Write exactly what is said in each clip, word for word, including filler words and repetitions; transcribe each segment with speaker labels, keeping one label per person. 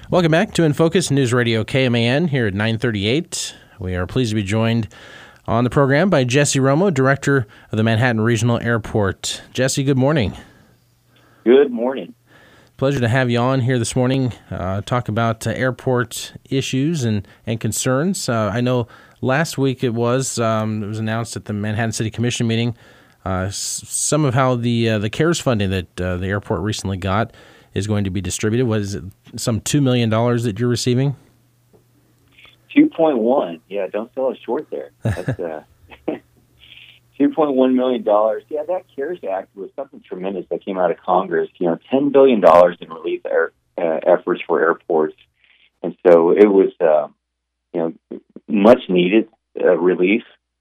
Speaker 1: Welcome back to In Focus News Radio K M A N here at nine thirty-eight. We are pleased to be joined on the program by Jesse Romo, Director of the Manhattan Regional Airport. Jesse, good morning.
Speaker 2: Good morning.
Speaker 1: Pleasure to have you on here this morning, uh, talk about uh, airport issues and, and concerns. Uh, I know last week it was um, it was announced at the Manhattan City Commission meeting uh, s- some of how the uh, the CARES funding that uh, the airport recently got is going to be distributed. What is it, some two million dollars that you're receiving?
Speaker 2: two point one. Yeah, don't sell us short there. That's uh, two point one million dollars. Yeah, that CARES Act was something tremendous that came out of Congress. You know, ten billion dollars in relief air, uh, efforts for airports. And so it was, uh, you know, much needed uh, relief.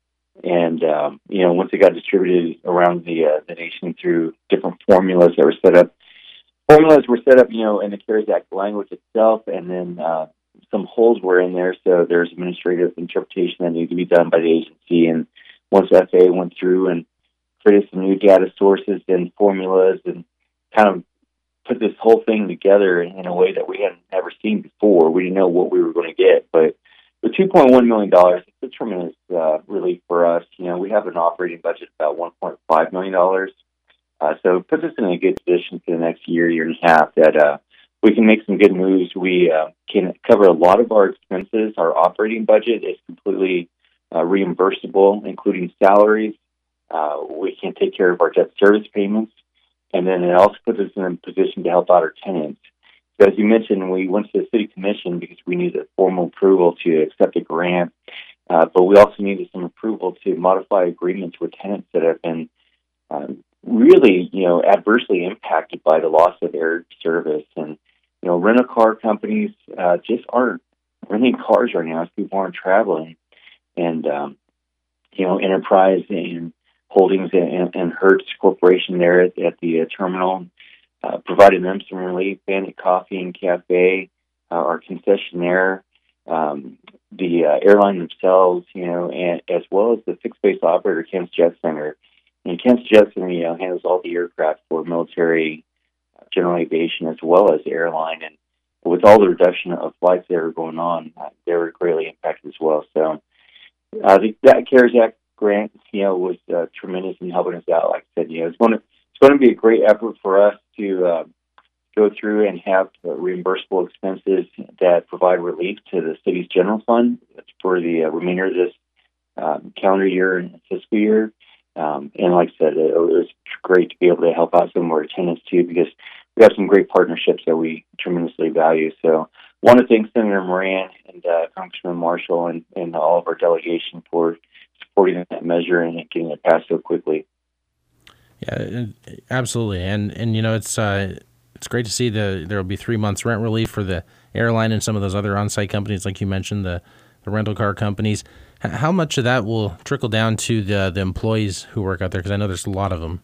Speaker 2: And, um, you know, once it got distributed around the, uh, the nation through different formulas that were set up, formulas were set up, you know, in the CARES Act language itself, and then uh, some holes were in there, so there's administrative interpretation that needed to be done by the agency. And once F A A went through and created some new data sources and formulas and kind of put this whole thing together in a way that we had never seen before, we didn't know what we were going to get. But with two point one million dollars, it's a tremendous uh, relief for us. You know, we have an operating budget of about one point five million dollars. Uh, so it puts us in a good position for the next year, year and a half that uh, we can make some good moves. We uh, can cover a lot of our expenses. Our operating budget is completely uh, reimbursable, including salaries. Uh, we can take care of our debt service payments. And then it also puts us in a position to help out our tenants. So as you mentioned, we went to the City Commission because we needed formal approval to accept a grant. Uh, but we also needed some approval to modify agreements with tenants that have been um, really, you know, adversely impacted by the loss of air service. And, you know, rental car companies uh, just aren't renting cars right now as people aren't traveling. And, um, you know, Enterprise and Holdings and, and Hertz Corporation there at, at the uh, terminal uh, provided them some relief. Bandit Coffee and Cafe, uh, our concessionaire, um, the uh, airline themselves, you know, and as well as the fixed base operator, Kansas Jet Center. And Kansas Jet Center, you know, handles all the aircraft for military, uh, general aviation, as well as airline. And with all the reduction of flights that are going on, uh, they were greatly impacted as well. So uh, the, that CARES Act grant, you know, was uh, tremendous in helping us out. Like I said, you know, it's going to it's going to be a great effort for us to uh, go through and have uh, reimbursable expenses that provide relief to the city's general fund for the uh, remainder of this um, calendar year and fiscal year. Um, and like I said, it, it was great to be able to help out some of our tenants too, because we have some great partnerships that we tremendously value. So I want to thank Senator Moran and uh, Congressman Marshall and, and all of our delegation for supporting that measure and getting it passed so quickly.
Speaker 1: Yeah, absolutely. And, and you know, it's uh, it's great to see the there will be three months rent relief for the airline and some of those other on-site companies, like you mentioned, the, the rental car companies. H- how much of that will trickle down to the, the employees who work out there? Because I know there's a lot of them.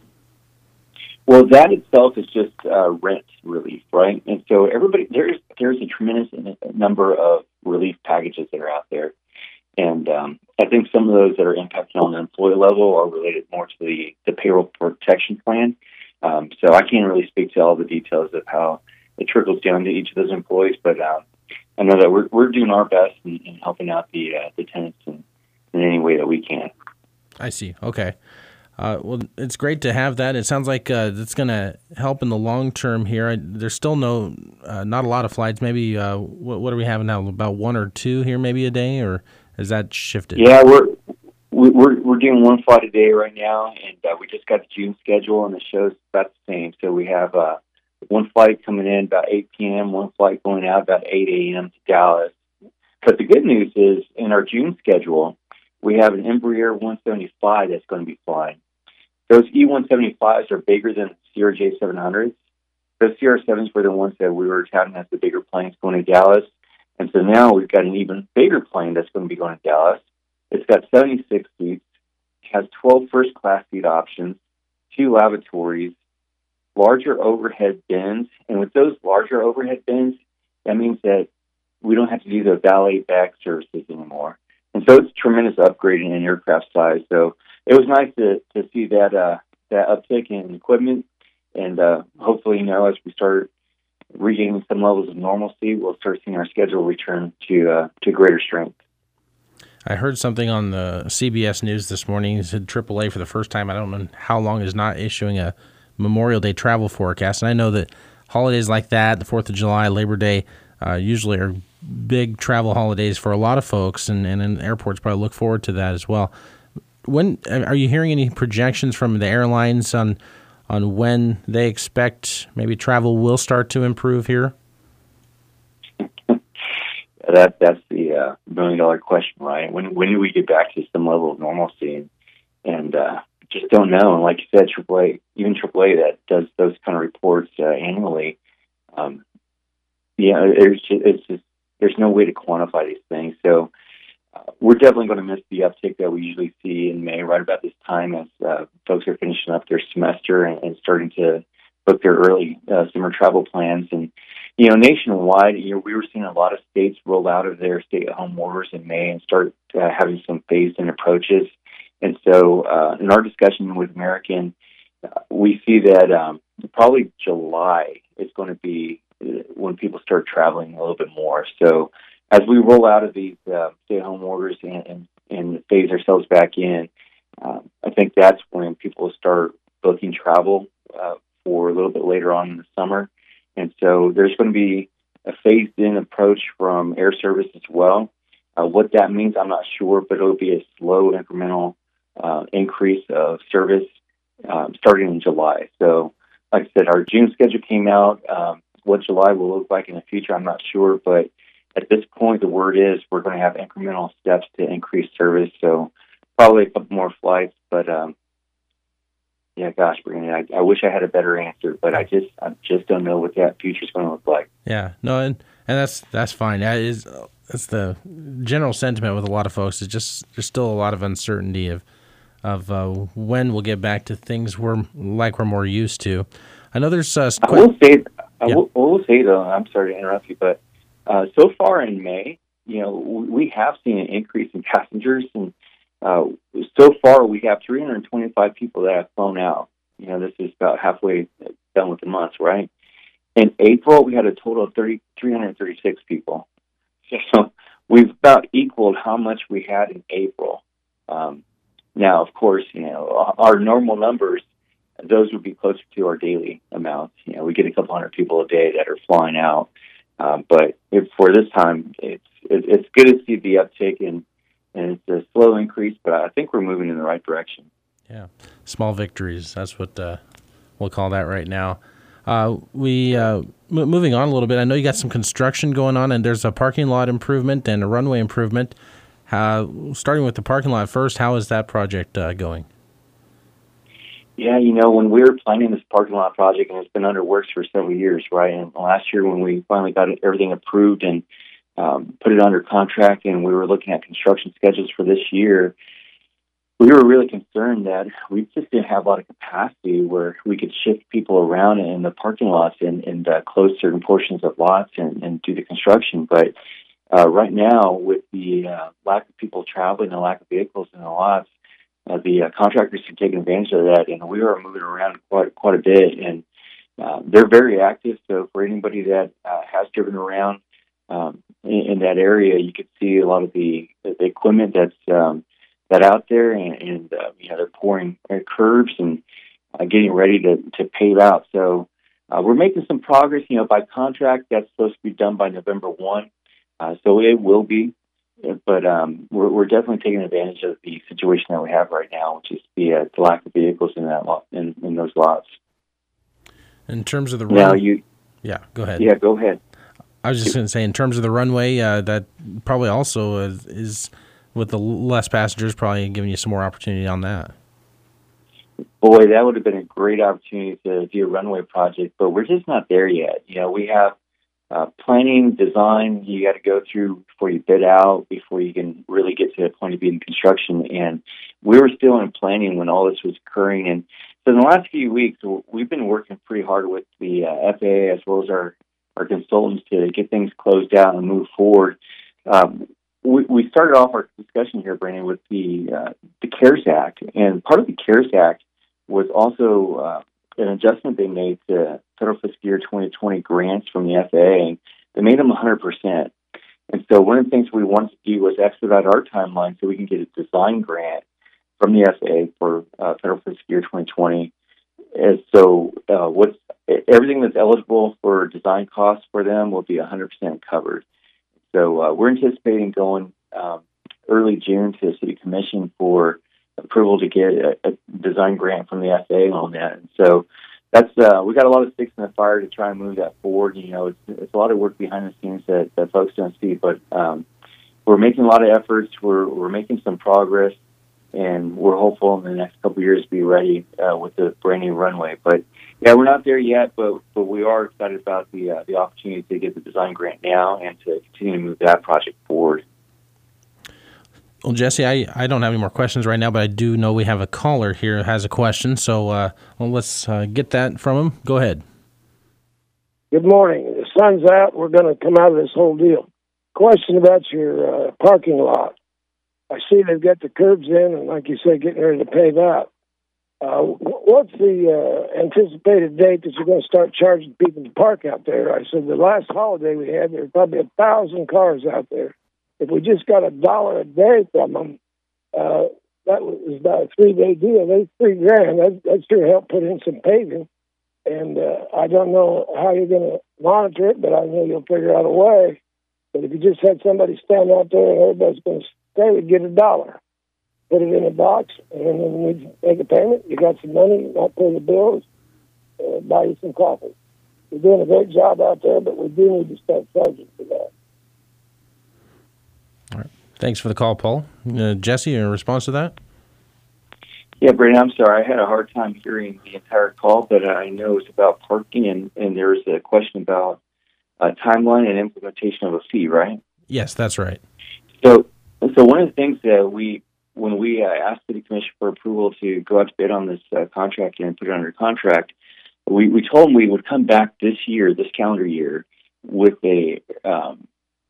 Speaker 2: Well, that itself is just uh, rent relief, right? And so everybody, there's there's a tremendous number of relief packages that are out there. And um, I think some of those that are impacted on the employee level are related more to the, the payroll protection plan. Um, so I can't really speak to all the details of how it trickles down to each of those employees, but um, I know that we're we're doing our best in, in helping out the uh, the tenants in, in any way that we can.
Speaker 1: I see. Okay. Uh, well, it's great to have that. It sounds like uh, it's going to help in the long term here. I, there's still no, uh, not a lot of flights. Maybe uh, what, what are we having now? About one or two here, maybe a day, or has that shifted?
Speaker 2: Yeah, we're we're we're doing one flight a day right now, and uh, we just got the June schedule, and the show's about the same. So we have uh, one flight coming in about eight p.m., one flight going out about eight a.m. to Dallas. But the good news is, in our June schedule, we have an Embraer one seventy-five that's going to be flying. Those E one seventy-fives are bigger than C R J seven hundreds. Those C R sevens were the ones that we were touting as the bigger planes going to Dallas. And so now we've got an even bigger plane that's going to be going to Dallas. It's got seventy-six seats, has twelve first-class seat options, two lavatories, larger overhead bins. And with those larger overhead bins, that means that we don't have to do the valet back services anymore. And so it's a tremendous upgrade in aircraft size. So it was nice to, to see that uh, that uptick in equipment. And uh, hopefully, you know, as we start regaining some levels of normalcy, we'll start seeing our schedule return to uh, to greater strength.
Speaker 1: I heard something on the C B S News this morning. It said triple A for the first time, I don't know how long, is not issuing a Memorial Day travel forecast. And I know that holidays like that, the fourth of July, Labor Day, uh, usually are big travel holidays for a lot of folks, and, and, and airports probably look forward to that as well. When are you hearing any projections from the airlines on on when they expect maybe travel will start to improve here?
Speaker 2: That that's the uh, million dollar question, right? When when do we get back to some level of normalcy? And, and uh, just don't know. And like you said, triple A, even triple A that does those kind of reports uh, annually. Um, yeah, it's just, it's just there's no way to quantify these things. So uh, we're definitely going to miss the uptick that we usually see in May, right about this time, as uh, folks are finishing up their semester and, and starting to book their early uh, summer travel plans. And you know, nationwide, you know, we were seeing a lot of states roll out of their stay-at-home orders in May and start uh, having some phased-in approaches. And so, uh, in our discussion with American, uh, we see that um, probably July is going to be when people start traveling a little bit more. So, as we roll out of these uh, stay-at-home orders and, and, and phase ourselves back in, uh, I think that's when people will start booking travel uh, for a little bit later on in the summer. And so there's going to be a phased-in approach from air service as well. Uh, what that means, I'm not sure, but it'll be a slow, incremental uh, increase of service um, starting in July. So, like I said, our June schedule came out. Um, what July will look like in the future, I'm not sure. But at this point, the word is we're going to have incremental steps to increase service. So probably a couple more flights, but um, yeah, gosh, Brandon, I, I wish I had a better answer, but I just I just don't know what that future is going to look like.
Speaker 1: Yeah, no, and, and that's that's fine. That is that's the general sentiment with a lot of folks. It's just there's still a lot of uncertainty of of uh, when we'll get back to things we're like we're more used to. I know there's. Uh,
Speaker 2: I will say, I will, I will say though, I'm sorry to interrupt you, but uh, so far in May, you know, we have seen an increase in passengers. And Uh, so far, we have three hundred twenty-five people that have flown out. You know, this is about halfway done with the month, right? In April, we had a total of thirty, three hundred thirty-six people. So we've about equaled how much we had in April. Um, now, of course, you know, our normal numbers, those would be closer to our daily amounts. You know, we get a couple hundred people a day that are flying out. Um, but if, for this time, it's it, it's good to see the uptick in. And it's a slow increase, but I think we're moving in the right direction.
Speaker 1: Yeah, small victories. That's what uh, we'll call that right now. Uh, we uh, m- moving on a little bit. I know you got some construction going on, and there's a parking lot improvement and a runway improvement. Uh, starting with the parking lot first, how is that project uh, going?
Speaker 2: Yeah, you know, when we were planning this parking lot project, and it's been under works for several years, right? And last year, when we finally got everything approved and Um, put it under contract, and we were looking at construction schedules for this year, we were really concerned that we just didn't have a lot of capacity where we could shift people around in the parking lots and, and uh, close certain portions of lots and, and do the construction. But uh, right now, with the uh, lack of people traveling, the lack of vehicles in the lots, uh, the uh, contractors are taking advantage of that, and we are moving around quite quite a bit. And uh, they're very active, so for anybody that uh, has driven around Um, in, in that area, you could see a lot of the, the equipment that's um, that out there, and, and uh, you know, they're pouring uh, curbs and uh, getting ready to, to pave out. So uh, we're making some progress. You know, by contract, that's supposed to be done by November first, uh, so it will be. But um, we're, we're definitely taking advantage of the situation that we have right now, which is the, uh, the lack of vehicles in that lot, in, in those lots.
Speaker 1: In terms of the
Speaker 2: now,
Speaker 1: run-
Speaker 2: you
Speaker 1: yeah, go ahead.
Speaker 2: Yeah, go ahead.
Speaker 1: I was just going to say, in terms of the runway, uh, that probably also is, is, with the less passengers, probably giving you some more opportunity on that.
Speaker 2: Boy, that would have been a great opportunity to do a runway project, but we're just not there yet. You know, we have uh, planning, design you got to go through before you bid out, before you can really get to the point of being construction. And we were still in planning when all this was occurring. And so in the last few weeks, we've been working pretty hard with the uh, F A A as well as our our consultants to get things closed out and move forward. Um, we, we started off our discussion here, Brandon, with the uh, the CARES Act, and part of the CARES Act was also uh, an adjustment they made to federal fiscal year twenty twenty grants from the F A A, and they made them one hundred percent. And so one of the things we wanted to do was expedite our timeline so we can get a design grant from the F A A for uh, federal fiscal year twenty twenty. And so uh, what's everything that's eligible for design costs for them will be one hundred percent covered. So uh, we're anticipating going um, early June to the City Commission for approval to get a, a design grant from the F A A on that. And so that's uh, we got a lot of sticks in the fire to try and move that forward. You know, it's, it's a lot of work behind the scenes that, that folks don't see, but um, we're making a lot of efforts. We're we're making some progress, and we're hopeful in the next couple of years to be ready uh, with the brand new runway. But yeah, we're not there yet, but but we are excited about the uh, the opportunity to get the design grant now and to continue to move that project forward.
Speaker 1: Well, Jesse, I, I don't have any more questions right now, but I do know we have a caller here who has a question. So uh, well, let's uh, get that from him. Go ahead.
Speaker 3: Good morning. The sun's out. We're going to come out of this whole deal. Question about your uh, parking lot. I see they've got the curbs in, and like you said, getting ready to pave out. Uh, what's the uh, anticipated date that you're going to start charging people to park out there? I said the last holiday we had, there were probably a thousand cars out there. If we just got a dollar a day from them, uh, that was about a three-day deal. That's three grand. That, that sure helped put in some paving. And uh, I don't know how you're going to monitor it, but I know you'll figure out a way. But if you just had somebody stand out there and everybody's going to stay, we'd get a dollar. Put it in a box, and then when you make a payment, you got some money, not pay the bills, uh, buy you some coffee. You're doing a great job out there, but we do need to start charging for that.
Speaker 1: All right. Thanks for the call, Paul. Uh, Jesse, in response to that?
Speaker 2: Yeah, Brandon, I'm sorry. I had a hard time hearing the entire call, but I know it's about parking, and, and there was a question about uh, timeline and implementation of a fee, right?
Speaker 1: Yes, that's right.
Speaker 2: So, so one of the things that we, when we uh, asked the City Commission for approval to go out to bid on this uh, contract and put it under contract, we, we told them we would come back this year, this calendar year, with a um,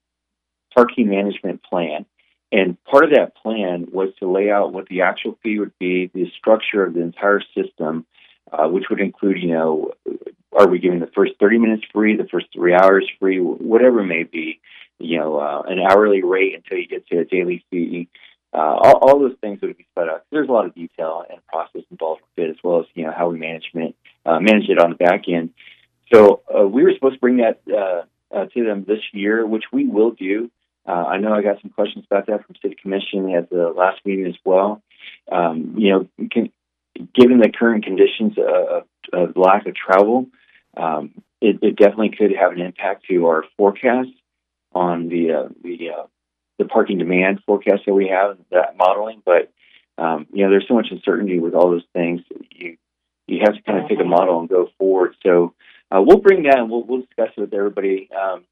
Speaker 2: parking management plan. And part of that plan was to lay out what the actual fee would be, the structure of the entire system, uh, which would include, you know, are we giving the first thirty minutes free, the first three hours free, whatever it may be, you know, uh, an hourly rate until you get to a daily fee. Uh, all, all those things would be split out. There's a lot of detail and process involved with it, as well as, you know, how we management, uh, manage it on the back end. So uh, we were supposed to bring that uh, uh, to them this year, which we will do. Uh, I know I got some questions about that from City Commission at the last meeting as well. Um, you know, can, given the current conditions of, of lack of travel, um, it, it definitely could have an impact to our forecast on the uh, the uh, the parking demand forecast that we have, that modeling. But um, you know, there's so much uncertainty with all those things. You you have to kind of take a model and go forward. So uh, we'll bring that and we'll we'll discuss it with everybody. Um,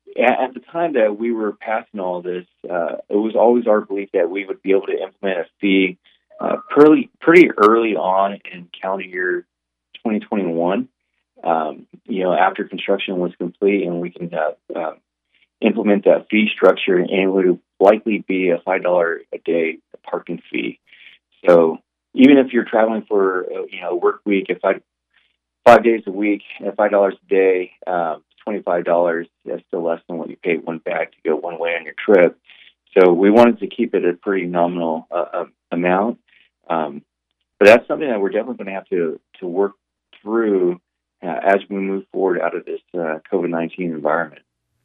Speaker 2: At the time that we were passing all this, uh, it was always our belief that we would be able to implement a fee uh, pretty, pretty early on in calendar year twenty twenty-one, um, you know, after construction was complete, and we can uh, uh, implement that fee structure, and it would likely be a five dollars a day parking fee. So even if you're traveling for, uh, you know, a work week, if I, five days a week at five dollars a day, um, twenty-five dollars, that's still less than what you pay one bag to go one way on your trip. So we wanted to keep it a pretty nominal uh, amount. Um, but that's something that we're definitely going to have to, to work through uh, as we move forward out of this uh, COVID nineteen environment.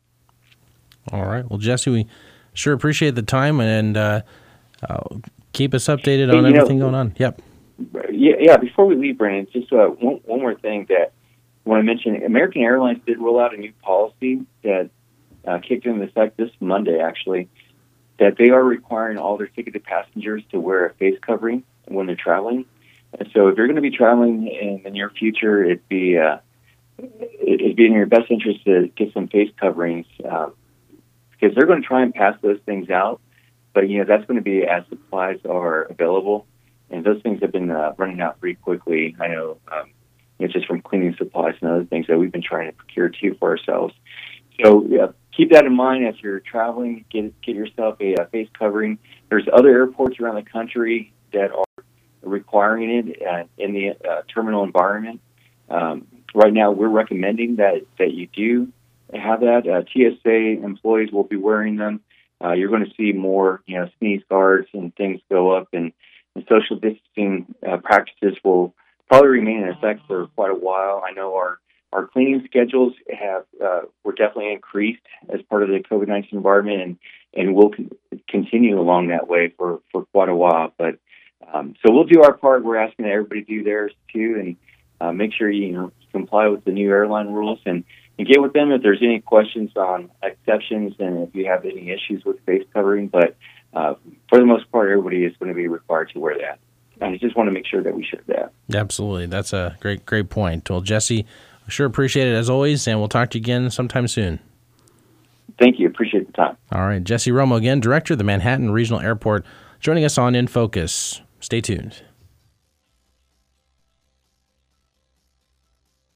Speaker 1: All right. Well, Jesse, we sure appreciate the time, and uh, uh, keep us updated
Speaker 2: hey,
Speaker 1: on everything
Speaker 2: know,
Speaker 1: going on. Yep.
Speaker 2: Yeah, yeah. Before we leave, Brandon, just uh, one, one more thing that I want to mention. American Airlines did roll out a new policy that uh, kicked into effect this Monday, actually, that they are requiring all their ticketed passengers to wear a face covering when they're traveling. And so if you're going to be traveling in the near future, it'd be, uh, it'd be in your best interest to get some face coverings um, because they're going to try and pass those things out. But, you know, that's going to be as supplies are available. And those things have been uh, running out pretty quickly. I know um, it's just from cleaning supplies and other things that we've been trying to procure too for ourselves. So yeah, keep that in mind as you're traveling. Get get yourself a, a face covering. There's other airports around the country that are requiring it uh, in the uh, terminal environment. Um, right now, we're recommending that, that you do have that. Uh, T S A employees will be wearing them. Uh, you're going to see more, you know, sneeze guards and things go up, and, and social distancing uh, practices will probably remain in effect for quite a while. I know our, our cleaning schedules have uh, were definitely increased as part of the COVID nineteen environment, and, and will con- continue along that way for, for quite a while. But um, so we'll do our part. We're asking that everybody do theirs too, and uh, make sure you, you know, comply with the new airline rules, and And get with them if there's any questions on exceptions and if you have any issues with face covering. But uh, for the most part, everybody is going to be required to wear that. And I just want to make sure that we share that.
Speaker 1: Absolutely. That's a great, great point. Well, Jesse, I sure appreciate it as always, and we'll talk to you again sometime soon.
Speaker 2: Thank you. Appreciate the time.
Speaker 1: All right. Jesse Romo again, Director of the Manhattan Regional Airport, joining us on In Focus. Stay tuned.